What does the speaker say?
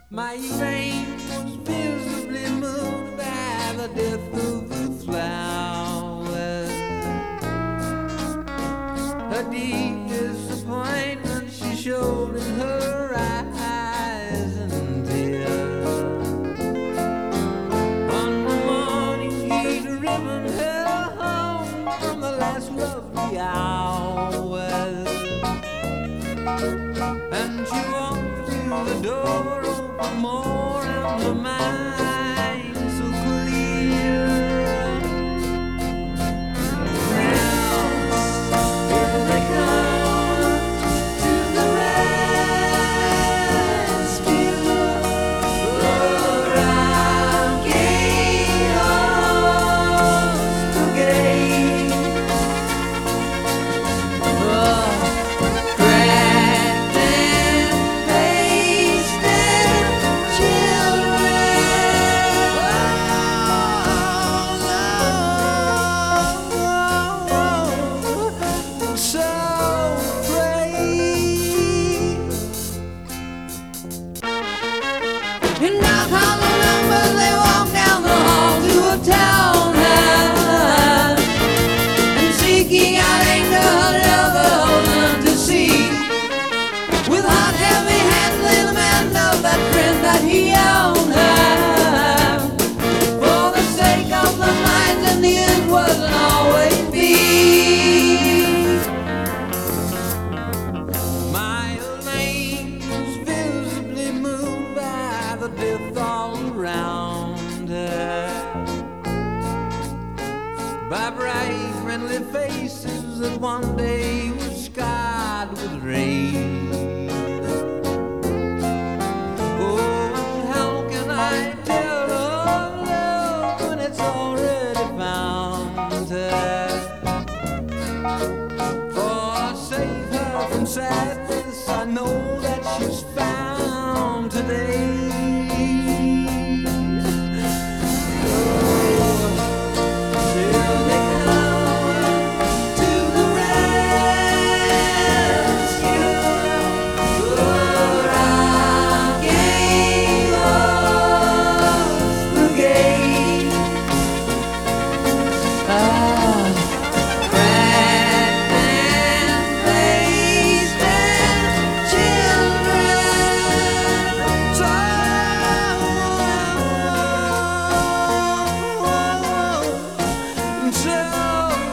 My Elaine was visibly moved by the death of the flowers. Her deep disappointment she showed in her eyes and tears. One morning he'd driven her home from the last lovely hours, and she walked through the door open more and her mind so clear. Now here they come to the rescue. The Rocking Horse Brigade. Cracked and pasted children, so brave. And knock on the number, they walk down the hall to a townhouse, and seeking out anger, her lover holding to see. With hot, heavy hands, little man of that friend that he owned her. For the sake of the mind, and the end wasn't always be. My Elaine was visibly moved by the death all around her, by bright, friendly faces that one day were scarred with rain. Oh, how can I tell of love when it's already found her? For save her from sadness, I know that she's found today. Till they come to the rescue, the Rocking Horse Brigade. Cracked and pasted children, so brave.